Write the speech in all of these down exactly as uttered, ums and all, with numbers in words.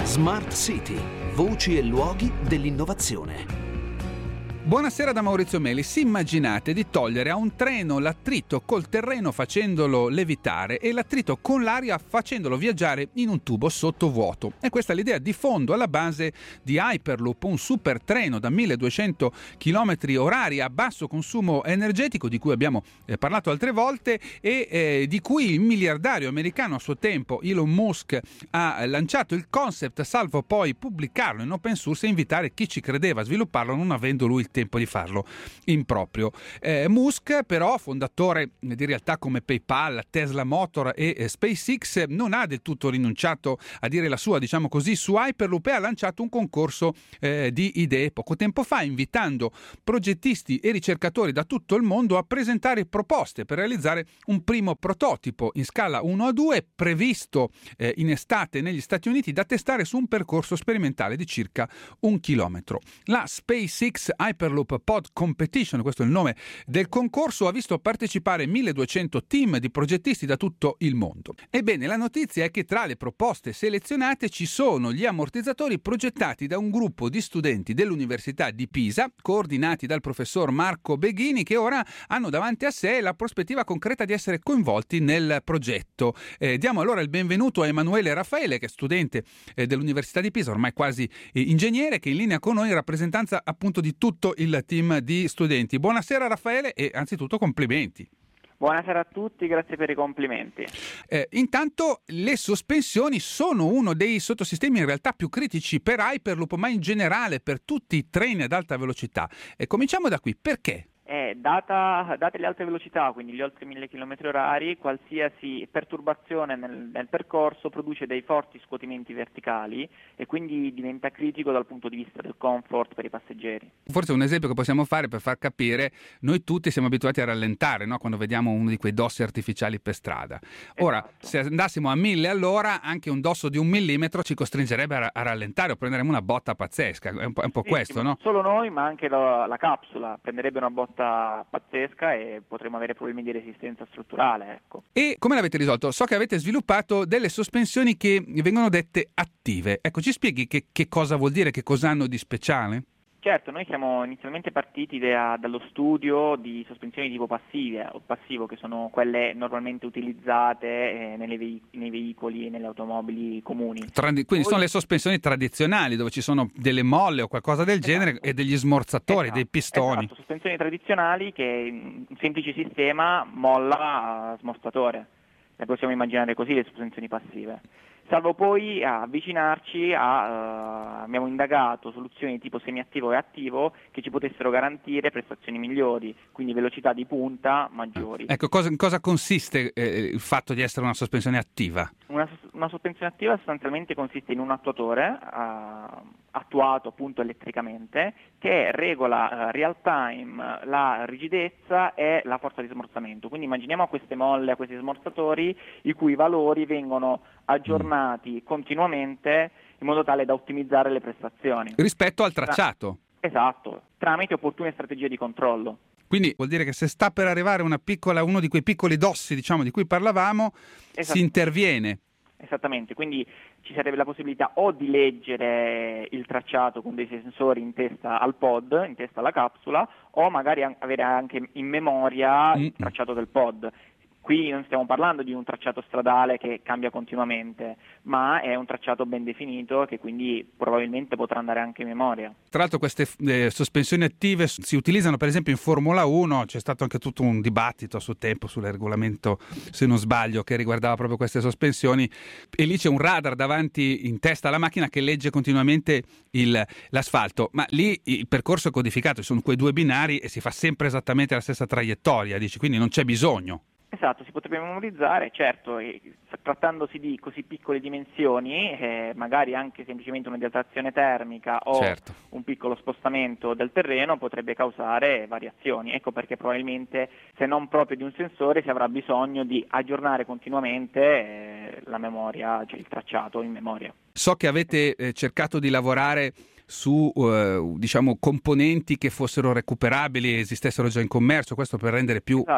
Smart City, voci e luoghi dell'innovazione. Buonasera da Maurizio Melis. Immaginate di togliere a un treno l'attrito col terreno facendolo levitare e l'attrito con l'aria facendolo viaggiare in un tubo sottovuoto. E questa è l'idea di fondo alla base di Hyperloop, un super treno da milleduecento chilometri orari a basso consumo energetico di cui abbiamo eh, parlato altre volte e eh, di cui il miliardario americano a suo tempo Elon Musk ha lanciato il concept, salvo poi pubblicarlo in open source e invitare chi ci credeva a svilupparlo non avendo lui il tempo di farlo in proprio. Eh, Musk però, fondatore di realtà come PayPal, Tesla Motor e eh, SpaceX, non ha del tutto rinunciato a dire la sua, diciamo così, su Hyperloop e ha lanciato un concorso eh, di idee poco tempo fa, invitando progettisti e ricercatori da tutto il mondo a presentare proposte per realizzare un primo prototipo in scala uno a due previsto eh, in estate negli Stati Uniti da testare su un percorso sperimentale di circa un chilometro. La SpaceX Hyperloop Pod Competition, questo è il nome del concorso, ha visto partecipare milleduecento team di progettisti da tutto il mondo. Ebbene, la notizia è che tra le proposte selezionate ci sono gli ammortizzatori progettati da un gruppo di studenti dell'Università di Pisa, coordinati dal professor Marco Beghini, che ora hanno davanti a sé la prospettiva concreta di essere coinvolti nel progetto. Eh, diamo allora il benvenuto a Emanuele Raffaele, che è studente eh, dell'Università di Pisa, ormai quasi eh, ingegnere, che è in linea con noi in rappresentanza appunto di tutto il team di studenti. Buonasera Raffaele e anzitutto complimenti. Buonasera a tutti, grazie per i complimenti. Eh, intanto le sospensioni sono uno dei sottosistemi in realtà più critici per Hyperloop, ma in generale per tutti i treni ad alta velocità. E cominciamo da qui, perché? Eh, data, date le alte velocità, quindi gli oltre mille chilometri orari, qualsiasi perturbazione nel, nel percorso produce dei forti scuotimenti verticali e quindi diventa critico dal punto di vista del comfort per i passeggeri. Forse un esempio che possiamo fare per far capire, noi tutti siamo abituati a rallentare, no? Quando vediamo uno di quei dossi artificiali per strada. Ora, esatto. Se andassimo a mille all'ora, anche un dosso di un millimetro ci costringerebbe a, a rallentare o prenderemo una botta pazzesca. È un po', è un po' sì, questo, sì, no? Non solo noi, ma anche la, la capsula prenderebbe una botta pazzesca e potremo avere problemi di resistenza strutturale, ecco. E come l'avete risolto? So che avete sviluppato delle sospensioni che vengono dette attive. Ecco, ci spieghi che, che cosa vuol dire, che cosa hanno di speciale? Certo, noi siamo inizialmente partiti da, dallo studio di sospensioni tipo passive o passivo, che sono quelle normalmente utilizzate eh, nelle vei- nei veicoli e nelle automobili comuni. Tradi- quindi Poi... sono le sospensioni tradizionali dove ci sono delle molle o qualcosa del esatto. genere e degli smorzatori, esatto. dei pistoni. Esatto, sospensioni tradizionali che un semplice sistema molla a smorzatore. Le possiamo immaginare così le sospensioni passive. Salvo poi avvicinarci a, uh, abbiamo indagato soluzioni tipo semiattivo e attivo che ci potessero garantire prestazioni migliori, quindi velocità di punta maggiori. Ecco, cosa, in cosa consiste eh, il fatto di essere una sospensione attiva? Una, una sospensione attiva sostanzialmente consiste in un attuatore uh, attuato appunto elettricamente che regola uh, real time la rigidezza e la forza di smorzamento. Quindi immaginiamo a queste molle, a questi smorzatori i cui valori vengono aggiornati mm. continuamente in modo tale da ottimizzare le prestazioni. Rispetto al tracciato. Esatto, tramite opportune strategie di controllo. Quindi vuol dire che se sta per arrivare una piccola, uno di quei piccoli dossi, diciamo, di cui parlavamo, si interviene. Esattamente, quindi ci sarebbe la possibilità o di leggere il tracciato con dei sensori in testa al pod, in testa alla capsula, o magari avere anche in memoria mm. il tracciato del pod. Qui non stiamo parlando di un tracciato stradale che cambia continuamente, ma è un tracciato ben definito che quindi probabilmente potrà andare anche in memoria. Tra l'altro queste eh, sospensioni attive si utilizzano per esempio in Formula uno, c'è stato anche tutto un dibattito a suo tempo sul regolamento, se non sbaglio, che riguardava proprio queste sospensioni e lì c'è un radar davanti in testa alla macchina che legge continuamente il, l'asfalto, ma lì il percorso è codificato, ci sono quei due binari e si fa sempre esattamente la stessa traiettoria, dici, quindi non c'è bisogno. Esatto, si potrebbe memorizzare, certo, e trattandosi di così piccole dimensioni, eh, magari anche semplicemente un'idratazione termica o certo. un piccolo spostamento del terreno potrebbe causare variazioni. Ecco perché probabilmente, se non proprio di un sensore, si avrà bisogno di aggiornare continuamente eh, la memoria, cioè il tracciato in memoria. So che avete eh, cercato di lavorare su eh, diciamo componenti che fossero recuperabili e esistessero già in commercio, questo per rendere più... Esatto.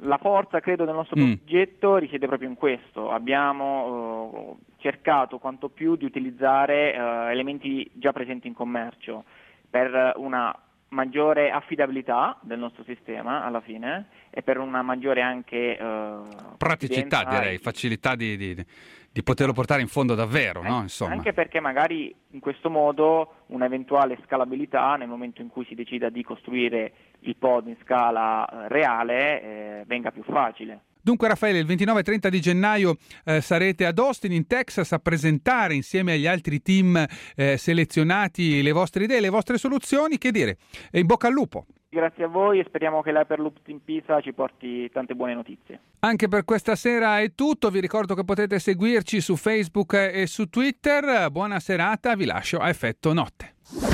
la forza, credo, del nostro Mm. progetto risiede proprio in questo. Abbiamo eh, cercato quanto più di utilizzare eh, elementi già presenti in commercio per una maggiore affidabilità del nostro sistema alla fine e per una maggiore anche eh, Praticità, confidenza direi, e- facilità di, di- di poterlo portare in fondo davvero, no? Eh, Insomma. Anche perché magari in questo modo un'eventuale scalabilità nel momento in cui si decida di costruire il pod in scala eh, reale eh, venga più facile. Dunque Raffaele, il ventinove e trenta di gennaio eh, sarete ad Austin in Texas a presentare insieme agli altri team eh, selezionati le vostre idee, le vostre soluzioni. Che dire, e in bocca al lupo! Grazie a voi e speriamo che l'Hyperloop in Pisa ci porti tante buone notizie. Anche per questa sera è tutto, vi ricordo che potete seguirci su Facebook e su Twitter. Buona serata, vi lascio a effetto notte.